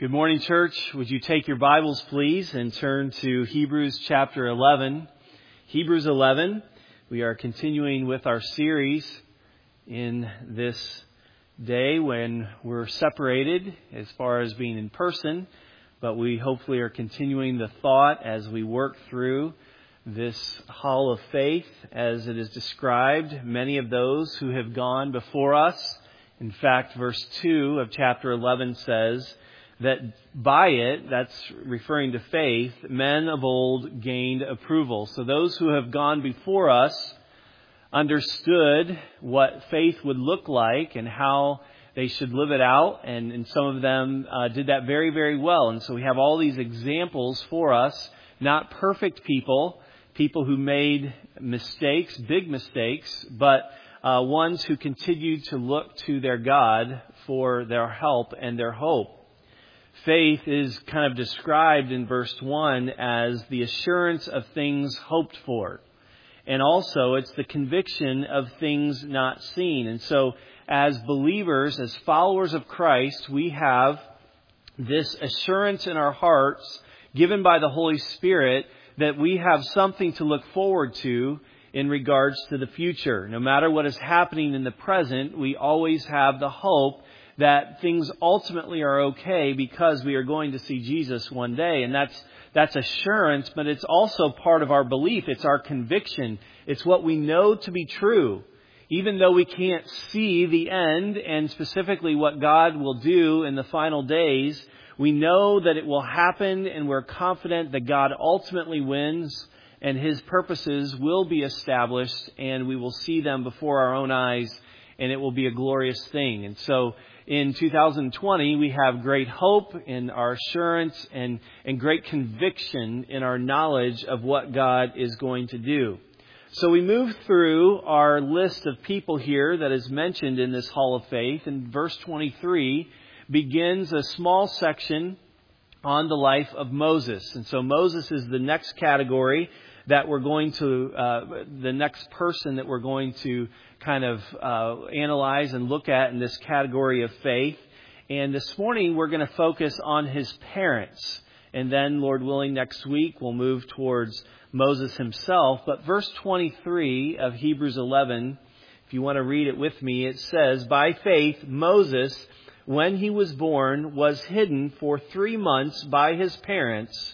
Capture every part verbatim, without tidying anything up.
Good morning, church. Would you take your Bibles, please, and turn to Hebrews chapter eleven. Hebrews eleven. We are continuing with our series in this day when we're separated as far as being in person, but we hopefully are continuing the thought as we work through this hall of faith as it is described. Many of those who have gone before us. In fact, verse two of chapter eleven says that by it, that's referring to faith, men of old gained approval. So those who have gone before us understood what faith would look like and how they should live it out. And, and some of them uh, did that very, very well. And so we have all these examples for us, not perfect people, people who made mistakes, big mistakes, but uh, ones who continued to look to their God for their help and their hope. Faith is kind of described in verse one as the assurance of things hoped for. And also it's the conviction of things not seen. And so as believers, as followers of Christ, we have this assurance in our hearts given by the Holy Spirit that we have something to look forward to in regards to the future. No matter what is happening in the present, we always have the hope that things ultimately are okay because we are going to see Jesus one day. And that's that's assurance, but it's also part of our belief. It's our conviction. It's what we know to be true. Even though we can't see the end and specifically what God will do in the final days, we know that it will happen, and we're confident that God ultimately wins and His purposes will be established, and we will see them before our own eyes, and it will be a glorious thing. And so in two thousand twenty, we have great hope in our assurance and, and great conviction in our knowledge of what God is going to do. So we move through our list of people here that is mentioned in this Hall of Faith, and verse twenty-three begins a small section on the life of Moses. And so Moses is the next category that we're going to, uh, the next person that we're going to kind of uh, analyze and look at in this category of faith. And this morning we're going to focus on his parents. And then, Lord willing, next week we'll move towards Moses himself. But verse twenty-three of Hebrews eleven, if you want to read it with me, it says, "By faith Moses, when he was born, was hidden for three months by his parents,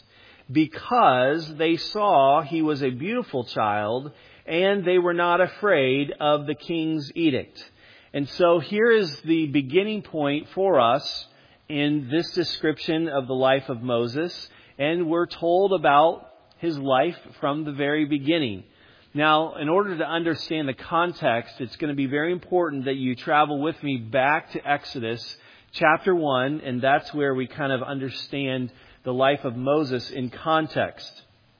because they saw he was a beautiful child, and they were not afraid of the king's edict." And so here is the beginning point for us in this description of the life of Moses. And we're told about his life from the very beginning. Now, in order to understand the context, it's going to be very important that you travel with me back to Exodus chapter one. And that's where we kind of understand the life of Moses in context.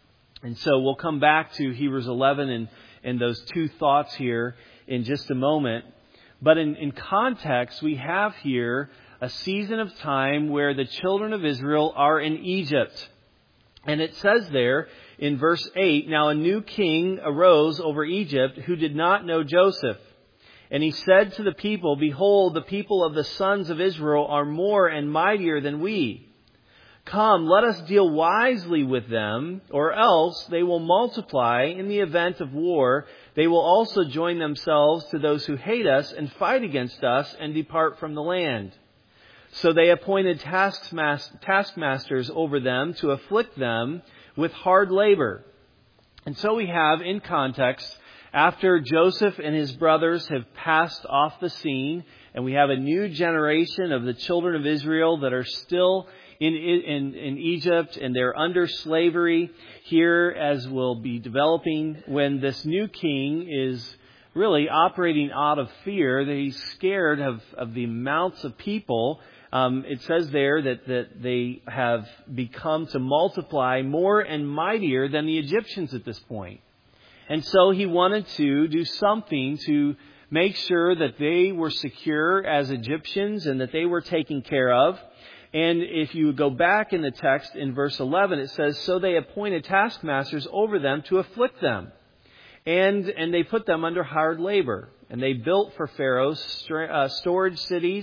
And so we'll come back to Hebrews eleven and, and those two thoughts here in just a moment. But in, in context, we have here a season of time where the children of Israel are in Egypt. And it says there in verse eight, "Now a new king arose over Egypt who did not know Joseph. And he said to the people, 'Behold, the people of the sons of Israel are more and mightier than we. Come, let us deal wisely with them, or else they will multiply. In the event of war, they will also join themselves to those who hate us and fight against us and depart from the land.' So they appointed taskmasters over them to afflict them with hard labor." And so we have, in context, after Joseph and his brothers have passed off the scene, and we have a new generation of the children of Israel that are still in, in, in Egypt, and they're under slavery here, as we'll be developing, when this new king is really operating out of fear, that he's scared of, of the amounts of people. Um, it says there that, that they have become to multiply more and mightier than the Egyptians at this point. And so he wanted to do something to make sure that they were secure as Egyptians and that they were taken care of. And if you go back in the text in verse eleven, it says, "So they appointed taskmasters over them to afflict them. And, and they put them under hard labor. And they built for Pharaoh uh, storage cities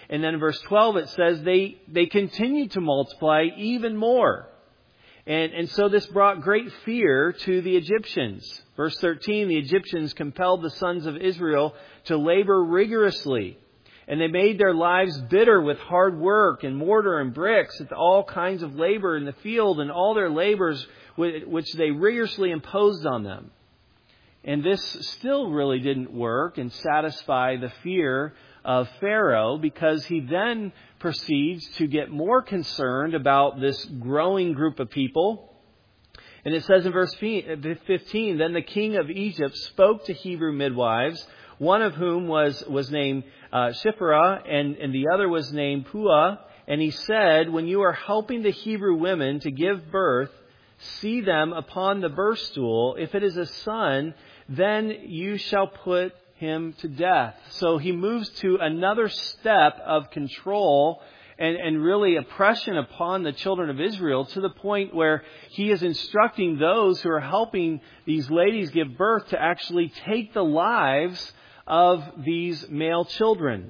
And then in verse twelve it says they, they continued to multiply even more. And, and so this brought great fear to the Egyptians. Verse thirteen, the Egyptians compelled the sons of Israel to labor rigorously. And they made their lives bitter with hard work and mortar and bricks, and all kinds of labor in the field, and all their labors which they rigorously imposed on them. And this still really didn't work and satisfy the fear of Pharaoh, because he then proceeds to get more concerned about this growing group of people. And it says in verse fifteen, then the king of Egypt spoke to Hebrew midwives, one of whom was, was named uh, Shiphrah, and, and the other was named Puah. And he said, when you are helping the Hebrew women to give birth, see them upon the birth stool. If it is a son, then you shall put him to death. So he moves to another step of control and, and really oppression upon the children of Israel, to the point where he is instructing those who are helping these ladies give birth to actually take the lives of these male children.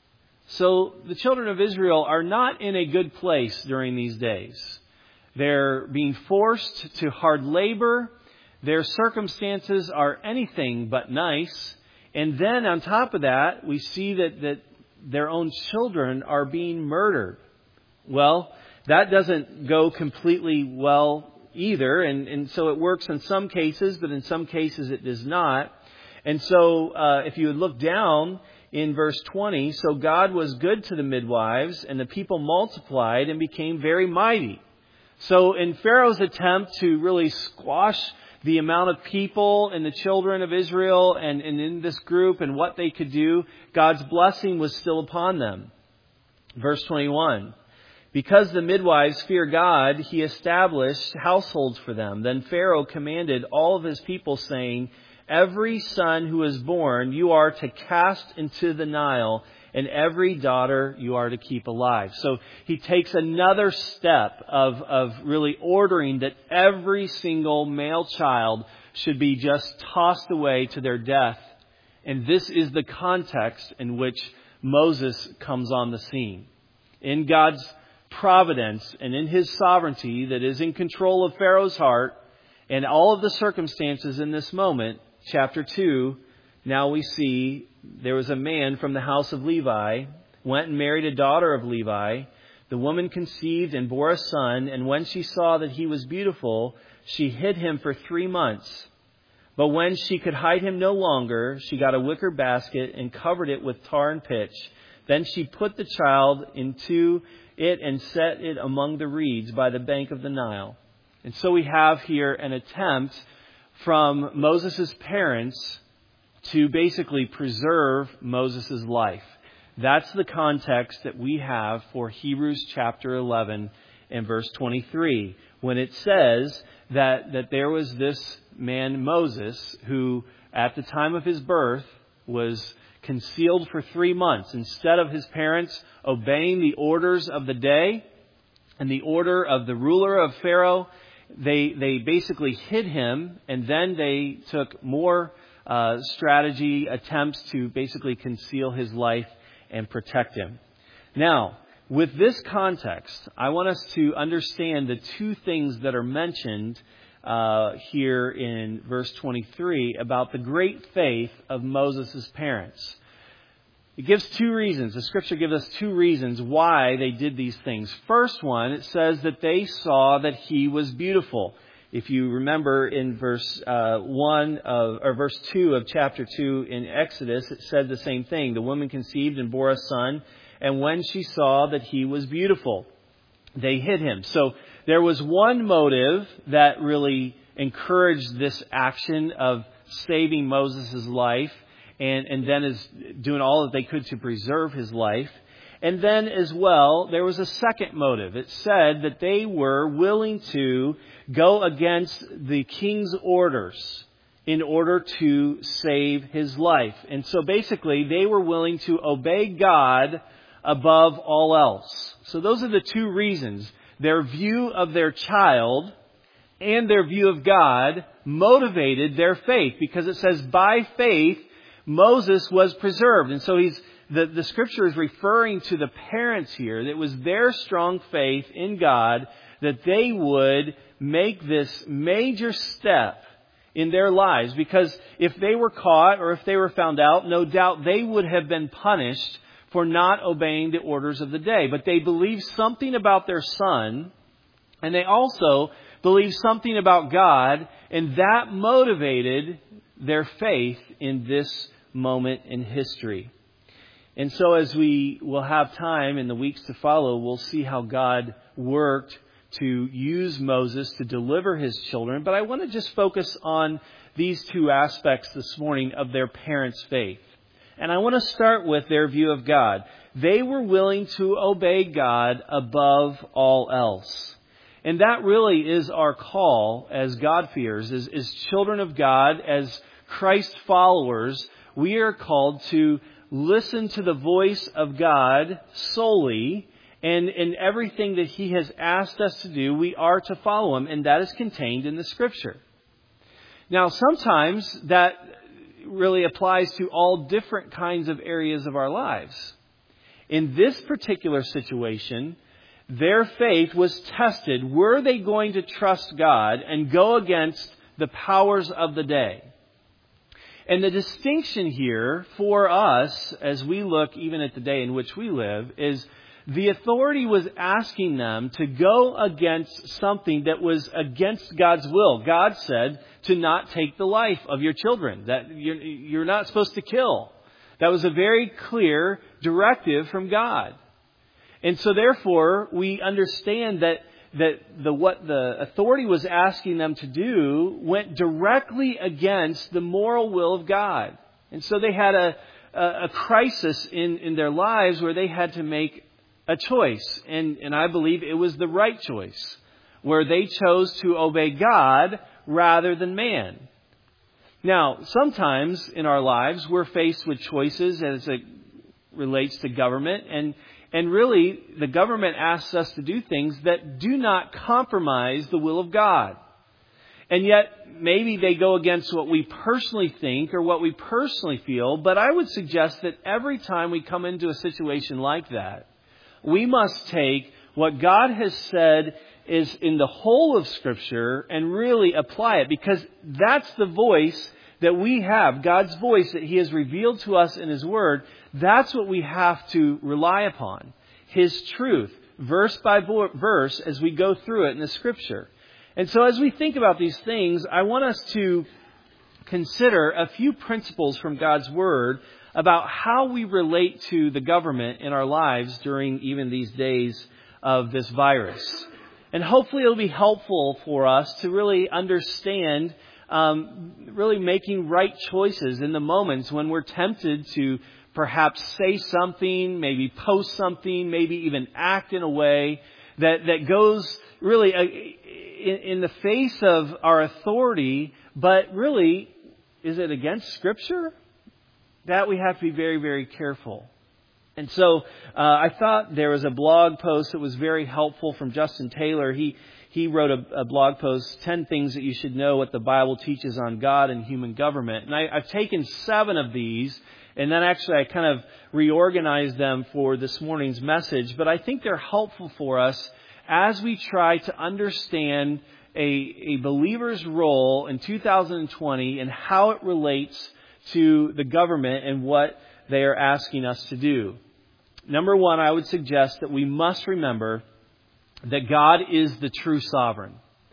So the children of Israel are not in a good place during these days. They're being forced to hard labor. Their circumstances are anything but nice. And then on top of that, we see that, that their own children are being murdered. Well, that doesn't go completely well either. And, and so it works in some cases, but in some cases it does not. And so uh, if you would look down in verse twenty, so God was good to the midwives, and the people multiplied and became very mighty. So in Pharaoh's attempt to really squash the amount of people and the children of Israel and, and in this group and what they could do, God's blessing was still upon them. Verse twenty-one, because the midwives fear God, he established households for them. Then Pharaoh commanded all of his people, saying, every son who is born you are to cast into the Nile, and every daughter you are to keep alive. So he takes another step of, of really ordering that every single male child should be just tossed away to their death. And this is the context in which Moses comes on the scene. In God's providence and in his sovereignty that is in control of Pharaoh's heart and all of the circumstances in this moment, chapter two, now we see there was a man from the house of Levi, went and married a daughter of Levi. The woman conceived and bore a son, and when she saw that he was beautiful, she hid him for three months. But when she could hide him no longer, she got a wicker basket and covered it with tar and pitch. Then she put the child into it and set it among the reeds by the bank of the Nile. And so we have here an attempt from Moses' parents to basically preserve Moses' life. That's the context that we have for Hebrews chapter eleven and verse twenty-three, when it says that, that there was this man Moses who at the time of his birth was concealed for three months. Instead of his parents obeying the orders of the day and the order of the ruler of Pharaoh, they, they basically hid him, and then they took more Uh, strategy, attempts to basically conceal his life and protect him. Now, with this context, I want us to understand the two things that are mentioned uh, here in verse twenty-three about the great faith of Moses' parents. It gives two reasons. The scripture gives us two reasons why they did these things. First one, it says that they saw that he was beautiful. If you remember in verse uh, one of, or verse two of chapter two in Exodus, it said the same thing. The woman conceived and bore a son, and when she saw that he was beautiful, they hid him. So there was one motive that really encouraged this action of saving Moses' life, and, and then is doing all that they could to preserve his life. And then as well, there was a second motive. It said that they were willing to go against the king's orders in order to save his life. And so basically, they were willing to obey God above all else. So those are the two reasons. Their view of their child and their view of God motivated their faith, because it says by faith, Moses was preserved. And so he's the, the Scripture is referring to the parents here. That it was their strong faith in God that they would make this major step in their lives. Because if they were caught or if they were found out, no doubt they would have been punished for not obeying the orders of the day. But they believed something about their son, and they also believed something about God, and that motivated their faith in this moment in history. And so as we will have time in the weeks to follow, we'll see how God worked to use Moses to deliver his children. But I want to just focus on these two aspects this morning of their parents' faith. And I want to start with their view of God. They were willing to obey God above all else. And that really is our call as God-fearers, as, as children of God, as Christ followers. We are called to listen to the voice of God solely, and in everything that He has asked us to do, we are to follow Him, and that is contained in the Scripture. Now, sometimes that really applies to all different kinds of areas of our lives. In this particular situation, their faith was tested. Were they going to trust God and go against the powers of the day? And the distinction here for us, as we look even at the day in which we live, is the authority was asking them to go against something that was against God's will. God said to not take the life of your children, that you're, you're not supposed to kill. That was a very clear directive from God. And so therefore, we understand that that the what the authority was asking them to do went directly against the moral will of God. And so they had a, a, a crisis in, in their lives where they had to make a choice. And, and I believe it was the right choice, where they chose to obey God rather than man. Now, sometimes in our lives, we're faced with choices as it relates to government, and And really, the government asks us to do things that do not compromise the will of God. And yet, maybe they go against what we personally think or what we personally feel. But I would suggest that every time we come into a situation like that, we must take what God has said is in the whole of Scripture and really apply it. Because that's the voice that we have, God's voice that He has revealed to us in His Word. That's what we have to rely upon. His truth, verse by verse, as we go through it in the Scripture. And so as we think about these things, I want us to consider a few principles from God's Word about how we relate to the government in our lives during even these days of this virus. And hopefully it'll be helpful for us to really understand um, really making right choices in the moments when we're tempted to perhaps say something, maybe post something, maybe even act in a way that, that goes really in, in the face of our authority, but really, is it against Scripture? That we have to be very, very careful. And so uh, I thought there was a blog post that was very helpful from Justin Taylor. He he wrote a, a blog post, ten things that you should know what the Bible teaches on God and human government. And I, I've taken seven of these, and then actually I kind of reorganized them for this morning's message. But I think they're helpful for us as we try to understand a, a believer's role in two thousand twenty and how it relates to the government and what they are asking us to do. Number one, I would suggest that we must remember that God is the true sovereign.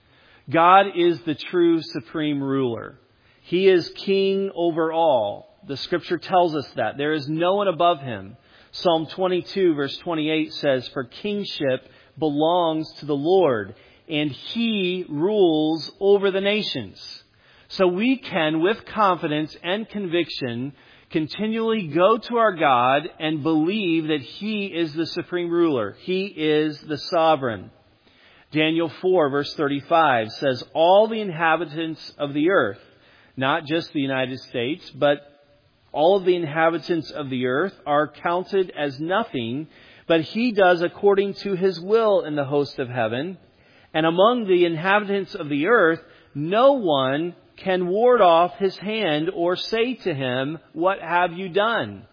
God is the true supreme ruler. He is king over all. The Scripture tells us that. There is no one above Him. Psalm twenty-two verse twenty-eight says, "For kingship belongs to the Lord, and He rules over the nations." So we can, with confidence and conviction, continually go to our God and believe that He is the supreme ruler. He is the sovereign. Daniel four verse thirty-five says, "All the inhabitants of the earth," not just the United States, but all of the inhabitants of the earth, "are counted as nothing, but He does according to His will in the host of heaven. And among the inhabitants of the earth, no one can ward off His hand or say to Him, 'What have you done?'"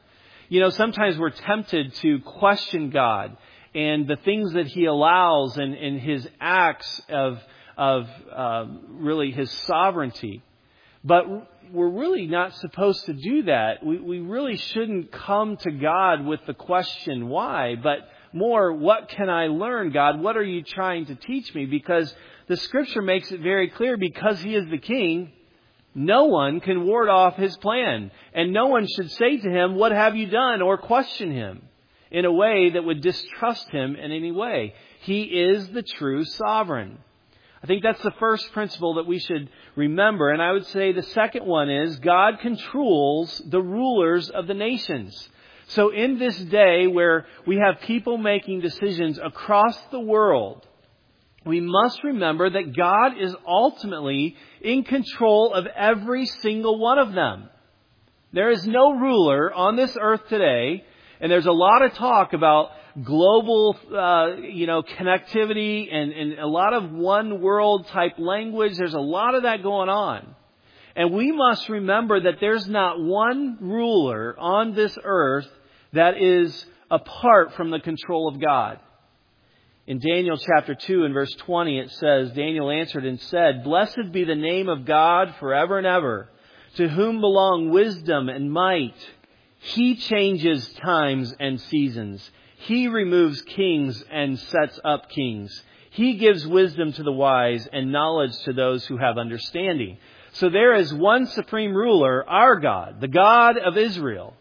You know, sometimes we're tempted to question God and the things that He allows and, and His acts of, of uh, really His sovereignty. But we're really not supposed to do that. We, we really shouldn't come to God with the question, why? But more, what can I learn, God? What are you trying to teach me? Because the Scripture makes it very clear, because He is the King, no one can ward off His plan. And no one should say to Him, what have you done? Or question Him in a way that would distrust Him in any way. He is the true sovereign. I think that's the first principle that we should remember. And I would say the second one is God controls the rulers of the nations. So in this day where we have people making decisions across the world, we must remember that God is ultimately in control of every single one of them. There is no ruler on this earth today, and there's a lot of talk about global, uh, you know, connectivity and, and a lot of one world type language. There's a lot of that going on. And we must remember that there's not one ruler on this earth that is apart from the control of God. In Daniel chapter two and verse twenty, it says, Daniel answered and said, Blessed be the name of God forever and ever, to whom belong wisdom and might. He changes times and seasons. He removes kings and sets up kings. He gives wisdom to the wise and knowledge to those who have understanding. So there is one supreme ruler, our God, the God of Israel,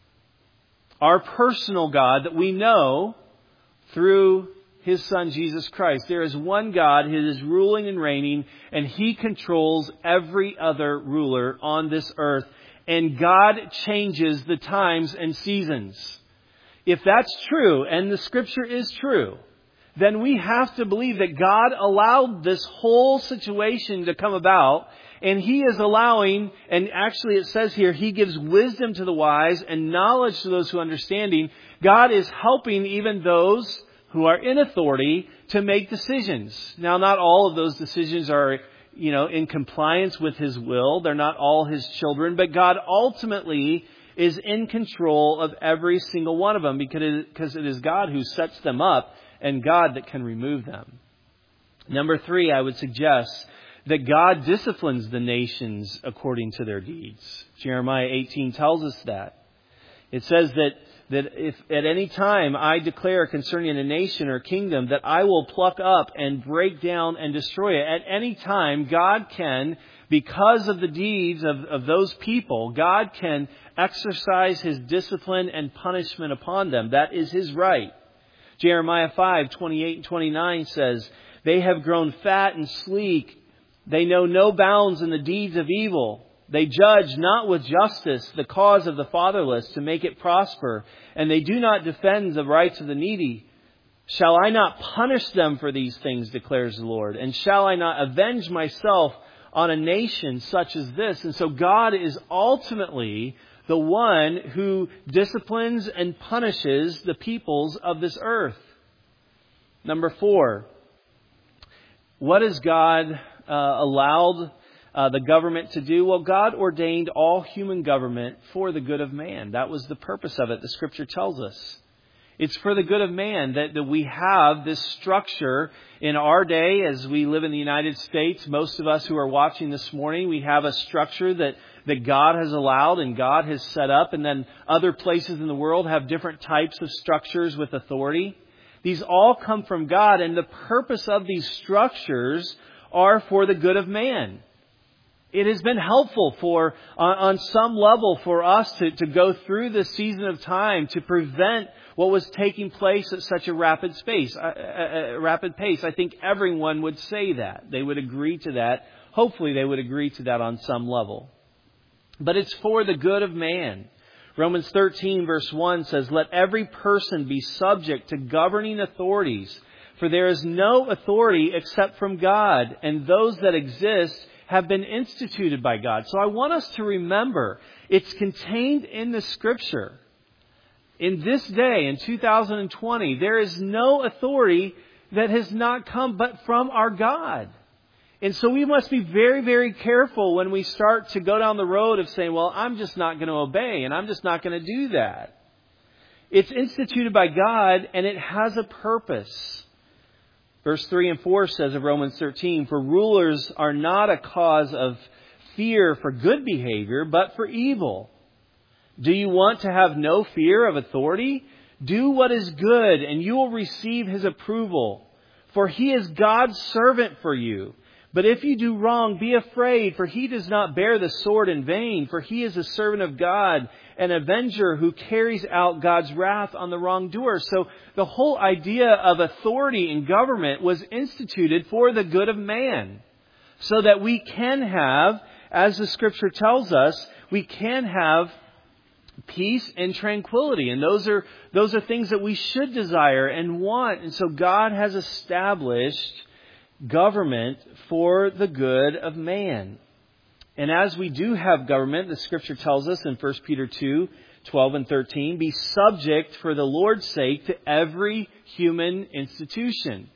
our personal God that we know through His Son, Jesus Christ. There is one God who is ruling and reigning, and He controls every other ruler on this earth. And God changes the times and seasons. If that's true, and the Scripture is true, then we have to believe that God allowed this whole situation to come about, and He is allowing, and actually it says here, He gives wisdom to the wise and knowledge to those who are understanding. God is helping even those who are in authority to make decisions. Now, not all of those decisions are, you know, in compliance with His will. They're not all His children, but God ultimately is in control of every single one of them, because it is God who sets them up and God that can remove them. Number three, I would suggest that God disciplines the nations according to their deeds. Jeremiah eighteen tells us that. It says that, that if at any time I declare concerning a nation or kingdom that I will pluck up and break down and destroy it, at any time God can, because of the deeds of, of those people, God can exercise His discipline and punishment upon them. That is His right. Jeremiah five, twenty-eight and twenty-nine says, They have grown fat and sleek. They know no bounds in the deeds of evil. They judge not with justice the cause of the fatherless to make it prosper, and they do not defend the rights of the needy. Shall I not punish them for these things, declares the Lord? And shall I not avenge myself on a nation such as this? And so God is ultimately the one who disciplines and punishes the peoples of this earth. Number four, what has God uh, allowed uh, the government to do? Well, God ordained all human government for the good of man. That was the purpose of it, the Scripture tells us. It's for the good of man that, that we have this structure in our day as we live in the United States. Most of us who are watching this morning, we have a structure that, that God has allowed and God has set up. And then other places in the world have different types of structures with authority. These all come from God, and the purpose of these structures are for the good of man. It has been helpful for, on, on some level, for us to, to go through this season of time to prevent what was taking place at such a rapid space, a, a rapid pace. I think everyone would say that. They would agree to that. Hopefully they would agree to that on some level. But it's for the good of man. Romans thirteen verse one says, Let every person be subject to governing authorities, for there is no authority except from God, and those that exist have been instituted by God. So I want us to remember, it's contained in the Scripture. In this day, in two thousand twenty, there is no authority that has not come but from our God. And so we must be very, very careful when we start to go down the road of saying, well, I'm just not going to obey and I'm just not going to do that. It's instituted by God, and it has a purpose. Verse three and four says of Romans thirteen, "For rulers are not a cause of fear for good behavior, but for evil. Do you want to have no fear of authority? Do what is good, and you will receive His approval. For He is God's servant for you. But if you do wrong, be afraid, for He does not bear the sword in vain, for He is a servant of God, an avenger who carries out God's wrath on the wrongdoer." So the whole idea of authority in government was instituted for the good of man, so that we can have, as the Scripture tells us, we can have peace and tranquility. And those are those are things that we should desire and want. And so God has established government for the good of man. And as we do have government, the Scripture tells us in First Peter two, twelve and thirteen, "Be subject for the Lord's sake to every human institution."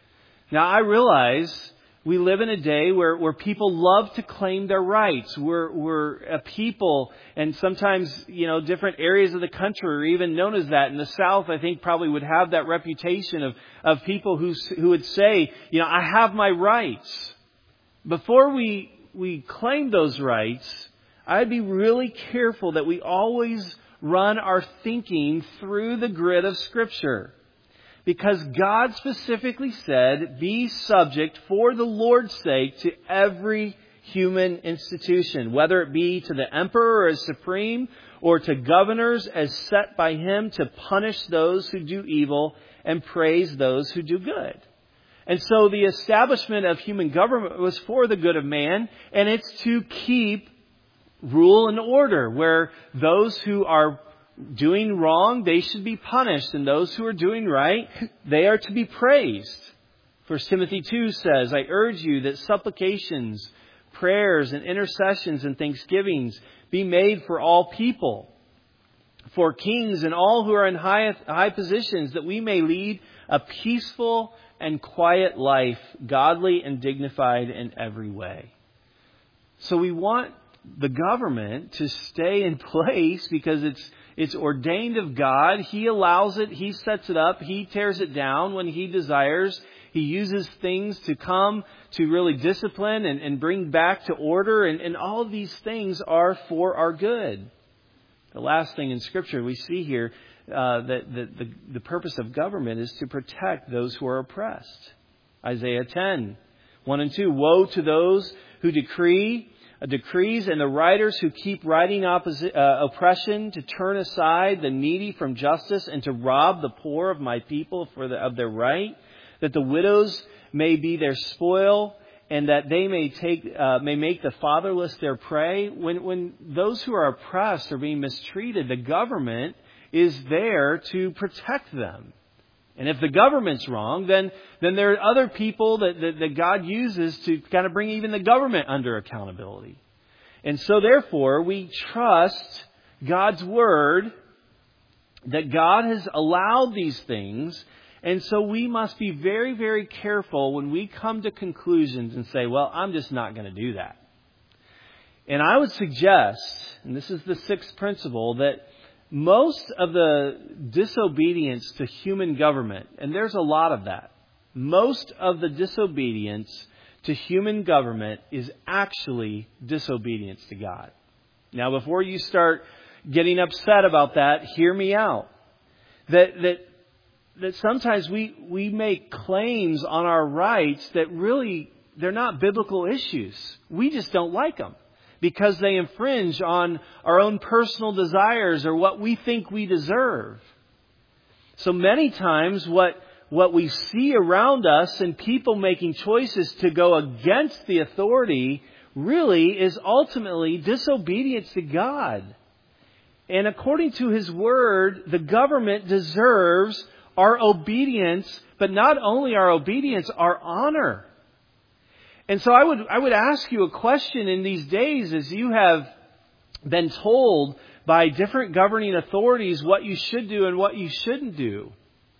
Now I realize we live in a day where, where people love to claim their rights. We're, we're a people, and sometimes, you know, different areas of the country are even known as that. In the South, I think probably would have that reputation of, of people who, who would say, you know, I have my rights. Before we, we claim those rights, I'd be really careful that we always run our thinking through the grid of Scripture. Because God specifically said, "Be subject for the Lord's sake to every human institution," whether it be to the emperor as supreme or to governors as set by him to punish those who do evil and praise those who do good. And so the establishment of human government was for the good of man, and it's to keep rule and order, where those who are doing wrong, they should be punished, and those who are doing right, they are to be praised. First Timothy two says, "I urge you that supplications, prayers, and intercessions and thanksgivings be made for all people, for kings and all who are in high, high positions, that we may lead a peaceful and quiet life, godly and dignified in every way." So we want the government to stay in place because it's It's ordained of God. He allows it. He sets it up. He tears it down when He desires. He uses things to come to really discipline and, and bring back to order. And, and all of these things are for our good. The last thing in Scripture we see here, uh, that, that the, the purpose of government is to protect those who are oppressed. Isaiah ten, one and two. "Woe to those who decree decrees and the writers who keep writing opposi- uh, oppression, to turn aside the needy from justice and to rob the poor of my people for the, of their right, that the widows may be their spoil and that they may take uh, may make the fatherless their prey." When when those who are oppressed are being mistreated, the government is there to protect them. And if the government's wrong, then, then there are other people that, that, that God uses to kind of bring even the government under accountability. And so therefore, we trust God's Word that God has allowed these things. And so we must be very, very careful when we come to conclusions and say, well, I'm just not going to do that. And I would suggest, and this is the sixth principle, that most of the disobedience to human government, and there's a lot of that, most of the disobedience to human government is actually disobedience to God. Now, before you start getting upset about that, hear me out. That that that sometimes we, we make claims on our rights that really, they're not biblical issues. We just don't like them, because they infringe on our own personal desires or what we think we deserve. So many times what, what we see around us and people making choices to go against the authority really is ultimately disobedience to God. And according to His Word, the government deserves our obedience, but not only our obedience, our honor. And so I would I would ask you a question in these days, as you have been told by different governing authorities what you should do and what you shouldn't do.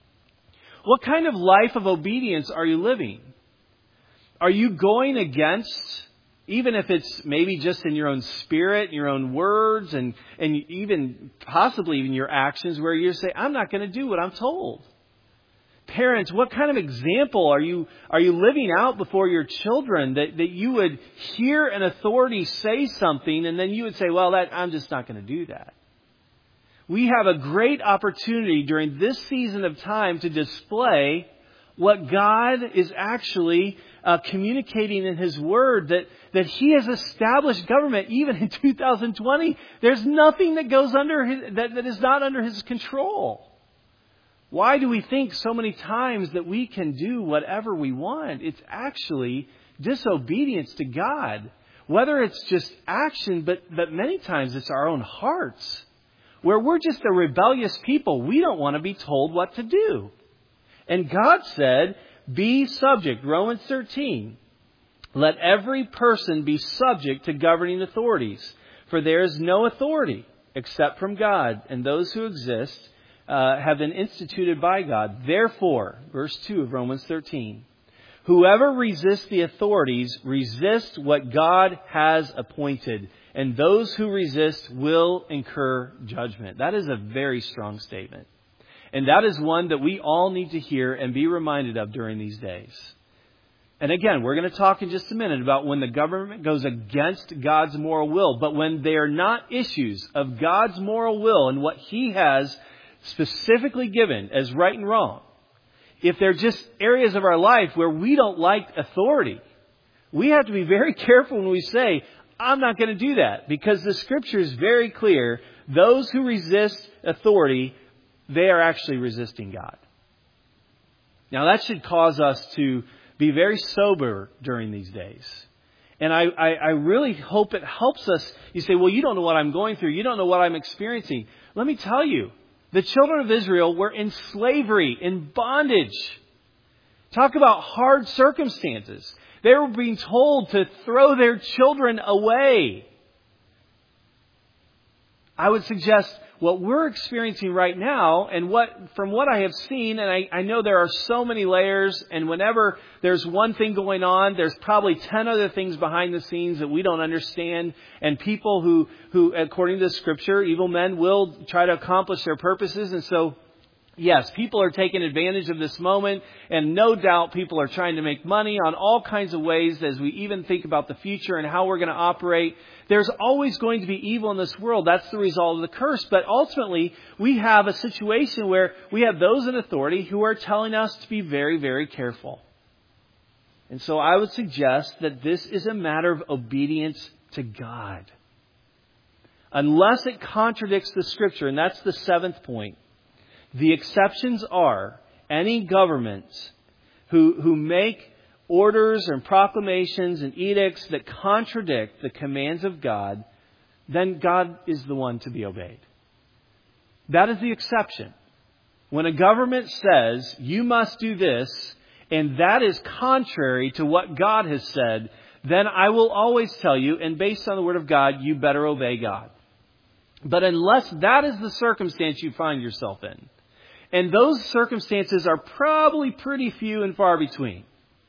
What kind of life of obedience are you living? Are you going against even if it's maybe just in your own spirit, your own words, and, and even possibly even your actions, where you say, I'm not going to do what I'm told. Parents, what kind of example are you are you living out before your children, that, that you would hear an authority say something and then you would say, well, that I'm just not going to do that. We have a great opportunity during this season of time to display what God is actually uh, communicating in His Word, that, that He has established government even in two thousand twenty. There's nothing that goes under his, that, that is not under His control. Why do we think so many times that we can do whatever we want? It's actually disobedience to God. Whether it's just action, but, but many times it's our own hearts, where we're just a rebellious people. We don't want to be told what to do. And God said, be subject. Romans thirteen. Let every person be subject to governing authorities, for there is no authority except from God, and those who exist uh, have been instituted by God. Therefore, verse two of Romans thirteen, whoever resists the authorities resists what God has appointed, and those who resist will incur judgment. That is a very strong statement. And that is one that we all need to hear and be reminded of during these days. And again, we're going to talk in just a minute about when the government goes against God's moral will. But when they are not issues of God's moral will and what He has specifically given as right and wrong, if they're just areas of our life where we don't like authority, we have to be very careful when we say, I'm not going to do that. Because the Scripture is very clear. Those who resist authority, they are actually resisting God. Now that should cause us to be very sober during these days. And I, I, I really hope it helps us. You say, well, you don't know what I'm going through. You don't know what I'm experiencing. Let me tell you, the children of Israel were in slavery, in bondage. Talk about hard circumstances. They were being told to throw their children away. I would suggest what we're experiencing right now, and what from what I have seen, and I, I know there are so many layers, and whenever there's one thing going on, there's probably ten other things behind the scenes that we don't understand. And people who, who according to the Scripture, evil men will try to accomplish their purposes. And so, yes, people are taking advantage of this moment, and no doubt people are trying to make money on all kinds of ways as we even think about the future and how we're going to operate. There's always going to be evil in this world. That's the result of the curse. But ultimately, we have a situation where we have those in authority who are telling us to be very, very careful. And so I would suggest that this is a matter of obedience to God. Unless it contradicts the Scripture, and that's the seventh point. The exceptions are any governments who, who make orders and proclamations and edicts that contradict the commands of God, then God is the one to be obeyed. That is the exception. When a government says, you must do this, and that is contrary to what God has said, then I will always tell you, and based on the Word of God, you better obey God. But unless that is the circumstance you find yourself in, and those circumstances are probably pretty few and far between,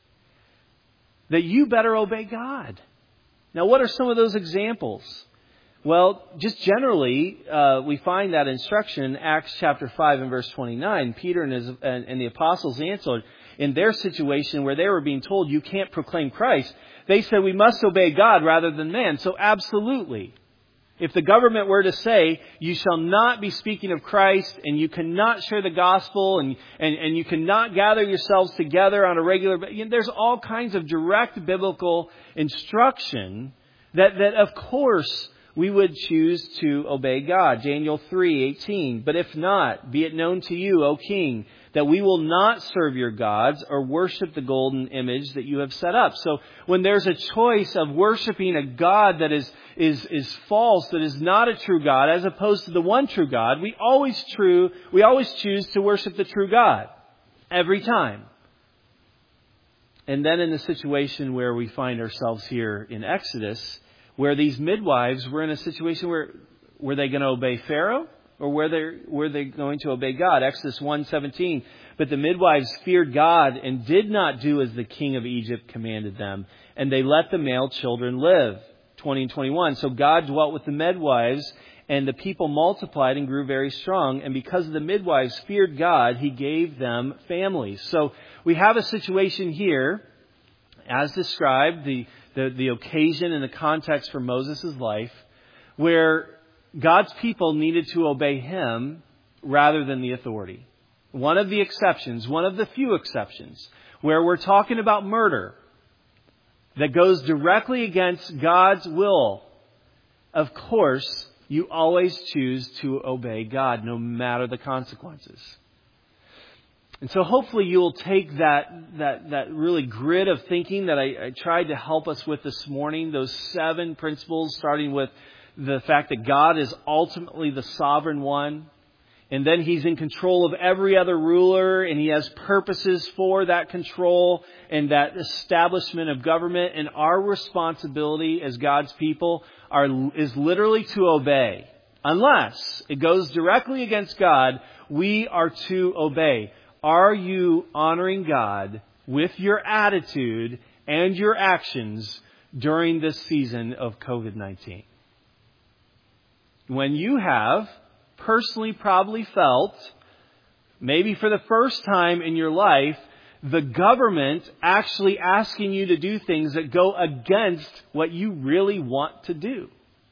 that you better obey God. Now, what are some of those examples? Well, just generally, uh, we find that instruction in Acts chapter five and verse twenty-nine. Peter and, his, and, and the apostles answered in their situation where they were being told you can't proclaim Christ. They said we must obey God rather than man. So absolutely. If the government were to say, you shall not be speaking of Christ, and you cannot share the gospel, and, and, and you cannot gather yourselves together on a regular basis, there's all kinds of direct biblical instruction that, that of course, we would choose to obey God. Daniel three eighteen. But if not, be it known to you, O king, that we will not serve your gods or worship the golden image that you have set up. So when there's a choice of worshiping a God that is, is, is false, that is not a true God, as opposed to the one true God, we always true, we always choose to worship the true God. Every time. And then in the situation where we find ourselves here in Exodus, where these midwives were in a situation where, were they going to obey Pharaoh or were they, were they going to obey God? Exodus one seventeen. But the midwives feared God and did not do as the king of Egypt commanded them, and they let the male children live. twenty and twenty-one. So God dwelt with the midwives, and the people multiplied and grew very strong. And because the midwives feared God, He gave them families. So we have a situation here, as described, the, the, the occasion and the context for Moses' life, where God's people needed to obey Him rather than the authority. One of the exceptions, one of the few exceptions, where we're talking about murder that goes directly against God's will, of course, you always choose to obey God, no matter the consequences. And so hopefully you will take that that that really grid of thinking that I, I tried to help us with this morning, those seven principles, starting with the fact that God is ultimately the sovereign one. And then He's in control of every other ruler, and He has purposes for that control and that establishment of government. And our responsibility as God's people are is literally to obey. Unless it goes directly against God, we are to obey. Are you honoring God with your attitude and your actions during this season of covid nineteen? When you have personally probably felt, maybe for the first time in your life, the government actually asking you to do things that go against what you really want to do.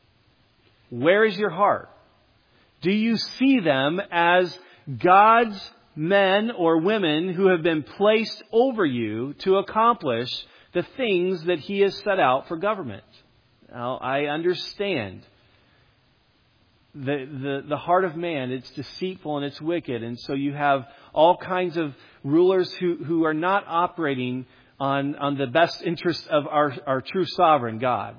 Where is your heart? Do you see them as God's men or women who have been placed over you to accomplish the things that He has set out for government? Now, I understand The, the the heart of man, it's deceitful and it's wicked. And so you have all kinds of rulers who, who are not operating on, on the best interest of our, our true sovereign God.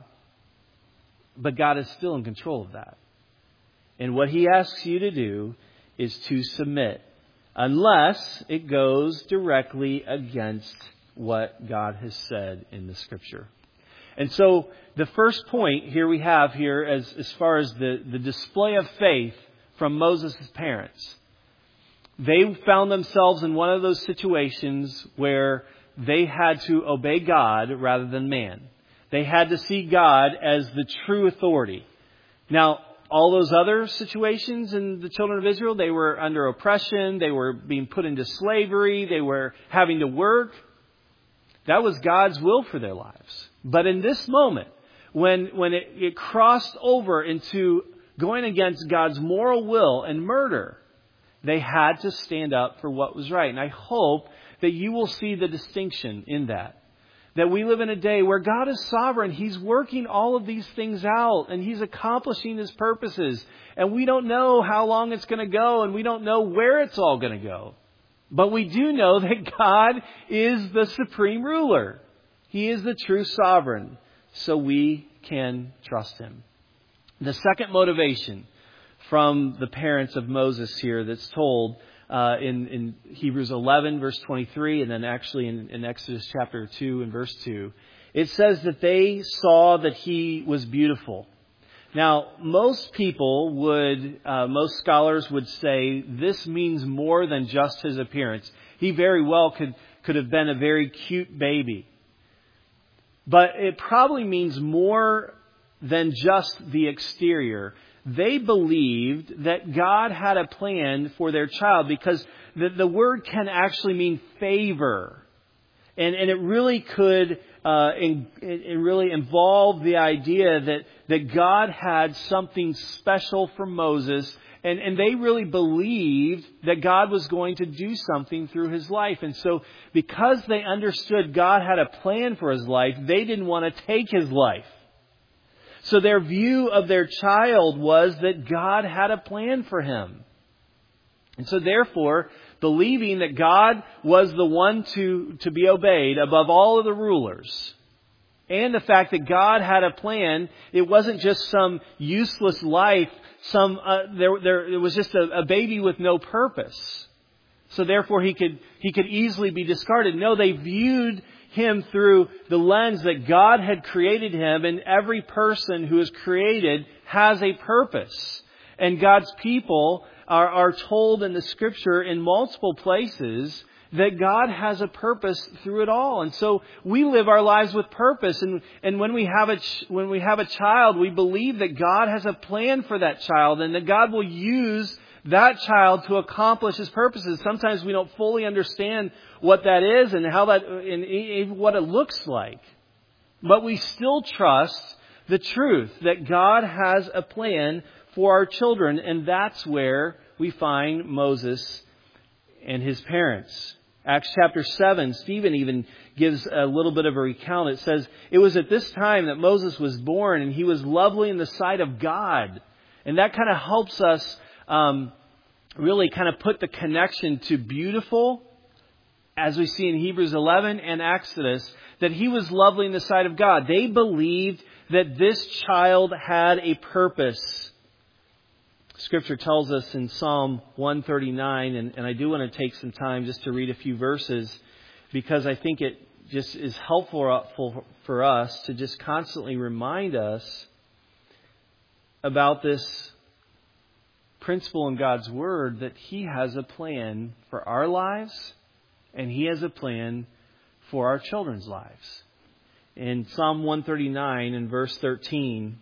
But God is still in control of that. And what He asks you to do is to submit, unless it goes directly against what God has said in the Scripture. And so the first point here we have here as, as far as the, the display of faith from Moses' parents. They found themselves in one of those situations where they had to obey God rather than man. They had to see God as the true authority. Now, all those other situations in the children of Israel, they were under oppression, they were being put into slavery, they were having to work. That was God's will for their lives. But in this moment, when when it, it crossed over into going against God's moral will and murder, they had to stand up for what was right. And I hope that you will see the distinction in that. That we live in a day where God is sovereign. He's working all of these things out and He's accomplishing His purposes. And we don't know how long it's going to go, and we don't know where it's all going to go. But we do know that God is the supreme ruler. He is the true sovereign. So we can trust Him. The second motivation from the parents of Moses here that's told uh, in, in Hebrews eleven, verse twenty-three, and then actually in, in Exodus chapter two and verse two, it says that they saw that he was beautiful. Now, most people would, uh, most scholars would say this means more than just his appearance. He very well could, could have been a very cute baby. But it probably means more than just the exterior. They believed that God had a plan for their child, because the, the word can actually mean favor. And, and it really could uh, in, it really involve the idea that, that God had something special for Moses. And, and they really believed that God was going to do something through his life. And so because they understood God had a plan for his life, they didn't want to take his life. So their view of their child was that God had a plan for him. And so therefore, believing that God was the one to, to be obeyed above all of the rulers, and the fact that God had a plan, it wasn't just some useless life, some uh, there there it was just a, a baby with no purpose. So therefore he could he could easily be discarded. No, they viewed him through the lens that God had created him, and every person who is created has a purpose. And God's people are, are told in the Scripture in multiple places that God has a purpose through it all. And so we live our lives with purpose. And, and when we have a, ch- when we have a child, we believe that God has a plan for that child and that God will use that child to accomplish His purposes. Sometimes we don't fully understand what that is and how that, and even what it looks like. But we still trust the truth that God has a plan for our children. And that's where we find Moses and his parents. Acts chapter seven, Stephen even gives a little bit of a recount. It says, it was at this time that Moses was born and he was lovely in the sight of God. And that kind of helps us um, really kind of put the connection to beautiful, as we see in Hebrews eleven and Exodus, that he was lovely in the sight of God. They believed that this child had a purpose. Scripture tells us in Psalm one thirty-nine, and, and I do want to take some time just to read a few verses because I think it just is helpful for, for us to just constantly remind us about this principle in God's Word that He has a plan for our lives and He has a plan for our children's lives. In Psalm one thirty-nine and verse thirteen,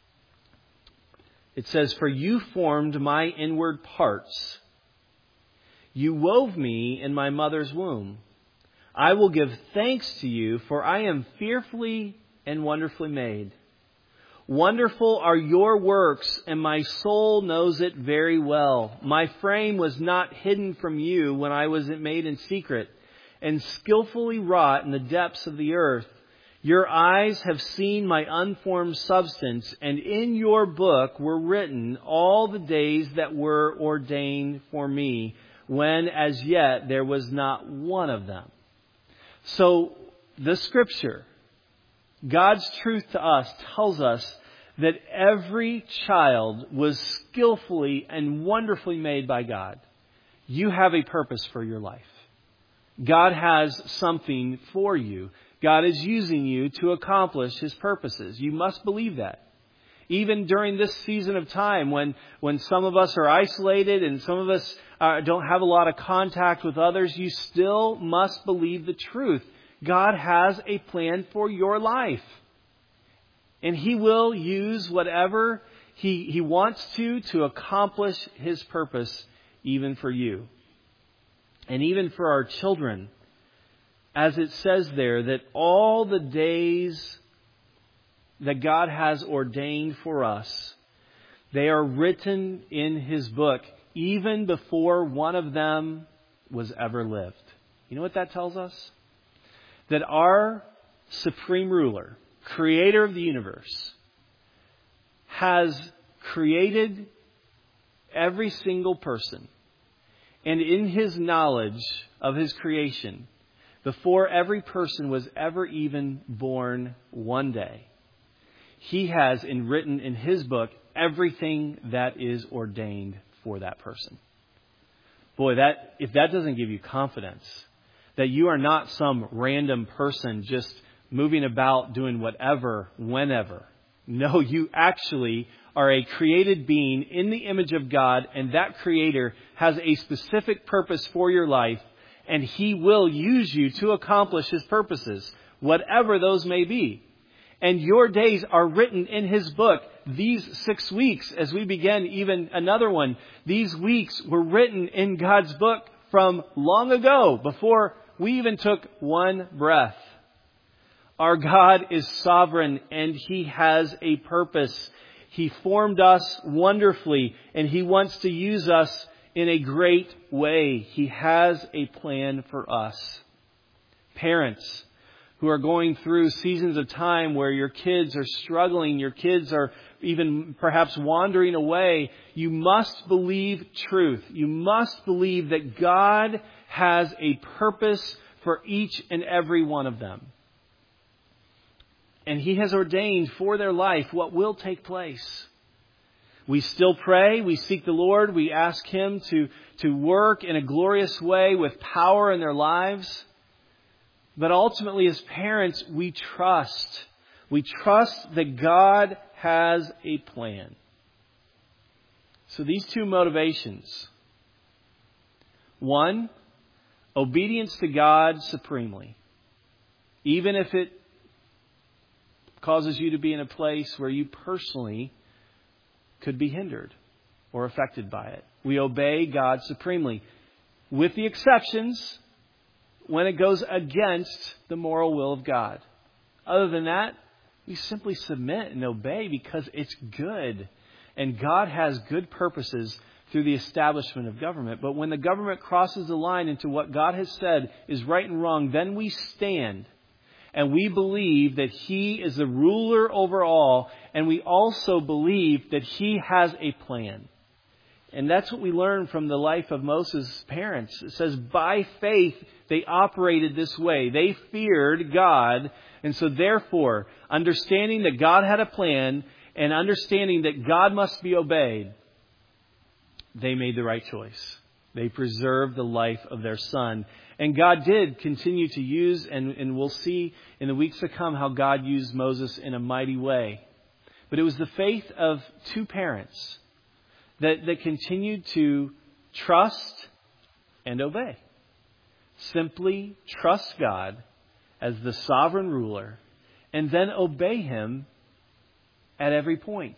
it says, "For you formed my inward parts. You wove me in my mother's womb. I will give thanks to you, for I am fearfully and wonderfully made. Wonderful are your works, and my soul knows it very well. My frame was not hidden from you when I was made in secret, and skillfully wrought in the depths of the earth. Your eyes have seen my unformed substance, and in your book were written all the days that were ordained for me, when as yet there was not one of them." So the Scripture, God's truth to us, tells us that every child was skillfully and wonderfully made by God. You have a purpose for your life. God has something for you. God is using you to accomplish His purposes. You must believe that. Even during this season of time when, when some of us are isolated and some of us uh, don't have a lot of contact with others, you still must believe the truth. God has a plan for your life. And He will use whatever He, he wants to to accomplish His purpose even for you. And even for our children. As it says there, that all the days that God has ordained for us, they are written in His book, even before one of them was ever lived. You know what that tells us? That our supreme ruler, creator of the universe, has created every single person. And in His knowledge of His creation, before every person was ever even born one day, He has in written in His book everything that is ordained for that person. Boy, that if that doesn't give you confidence that you are not some random person just moving about doing whatever, whenever. No, you actually are a created being in the image of God, and that Creator has a specific purpose for your life. And He will use you to accomplish His purposes, whatever those may be. And your days are written in His book. These six weeks, as we begin even another one, these weeks were written in God's book from long ago, before we even took one breath. Our God is sovereign and He has a purpose. He formed us wonderfully and He wants to use us in a great way. He has a plan for us. Parents who are going through seasons of time where your kids are struggling, your kids are even perhaps wandering away, you must believe truth. You must believe that God has a purpose for each and every one of them. And He has ordained for their life what will take place. We still pray, we seek the Lord, we ask Him to, to work in a glorious way with power in their lives. But ultimately, as parents, we trust. We trust that God has a plan. So these two motivations. One, obedience to God supremely. Even if it causes you to be in a place where you personally could be hindered or affected by it. We obey God supremely. With the exceptions when it goes against the moral will of God. Other than that, we simply submit and obey because it's good. And God has good purposes through the establishment of government. But when the government crosses the line into what God has said is right and wrong, then we stand. And we believe that He is the ruler over all. And we also believe that He has a plan. And that's what we learn from the life of Moses' parents. It says, by faith, they operated this way. They feared God. And so therefore, understanding that God had a plan and understanding that God must be obeyed, they made the right choice. They preserved the life of their son. And God did continue to use, and, and we'll see in the weeks to come how God used Moses in a mighty way. But it was the faith of two parents that, that continued to trust and obey. Simply trust God as the sovereign ruler and then obey Him at every point.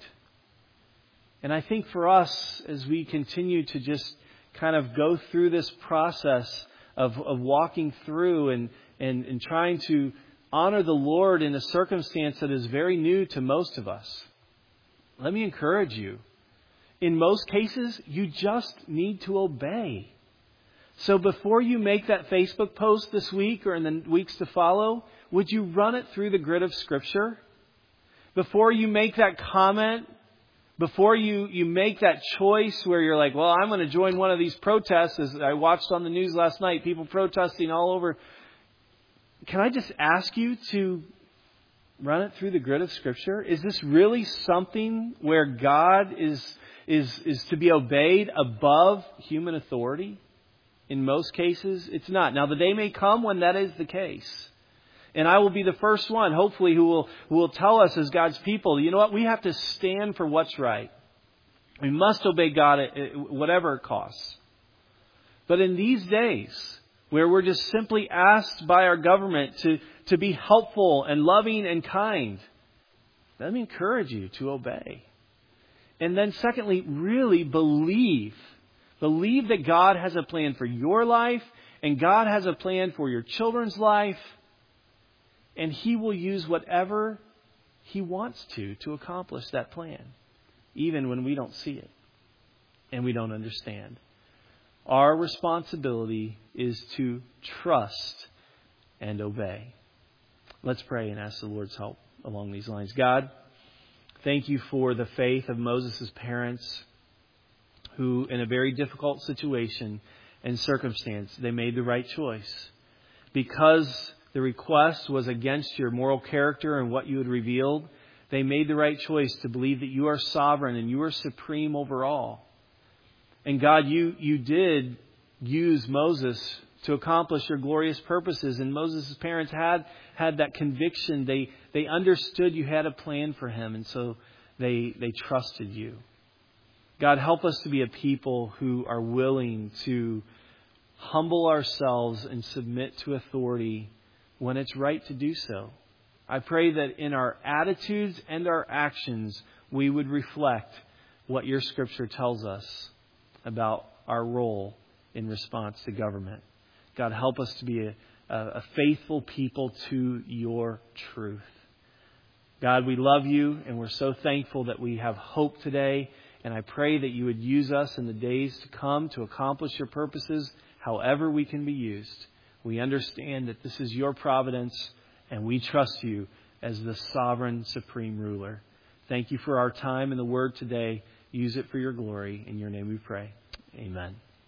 And I think for us, as we continue to just kind of go through this process of, of walking through and, and, and trying to honor the Lord in a circumstance that is very new to most of us, let me encourage you. In most cases, you just need to obey. So before you make that Facebook post this week or in the weeks to follow, would you run it through the grid of Scripture? Before you make that comment, before you, you make that choice where you're like, well, I'm going to join one of these protests, as I watched on the news last night, people protesting all over. Can I just ask you to run it through the grid of Scripture? Is this really something where God is, is, is to be obeyed above human authority? In most cases, it's not. Now, the day may come when that is the case. And I will be the first one, hopefully, who will, who will tell us as God's people, you know what? We have to stand for what's right. We must obey God at whatever it costs. But in these days, where we're just simply asked by our government to, to be helpful and loving and kind, let me encourage you to obey. And then secondly, really believe. Believe that God has a plan for your life and God has a plan for your children's life. And He will use whatever He wants to to accomplish that plan, even when we don't see it and we don't understand. Our responsibility is to trust and obey. Let's pray and ask the Lord's help along these lines. God, thank You for the faith of Moses' parents who, in a very difficult situation and circumstance, they made the right choice. Because the request was against Your moral character and what You had revealed, they made the right choice to believe that You are sovereign and You are supreme over all. And God, You, you did use Moses to accomplish Your glorious purposes. And Moses' parents had, had that conviction. They, they understood You had a plan for him. And so they, they trusted You. God, help us to be a people who are willing to humble ourselves and submit to authority when it's right to do so. I pray that in our attitudes and our actions, we would reflect what Your Scripture tells us about our role in response to government. God, help us to be a, a faithful people to Your truth. God, we love You and we're so thankful that we have hope today. And I pray that You would use us in the days to come to accomplish Your purposes however we can be used. We understand that this is Your providence and we trust You as the sovereign, supreme ruler. Thank You for our time in the Word today. Use it for Your glory. In Your name we pray. Amen.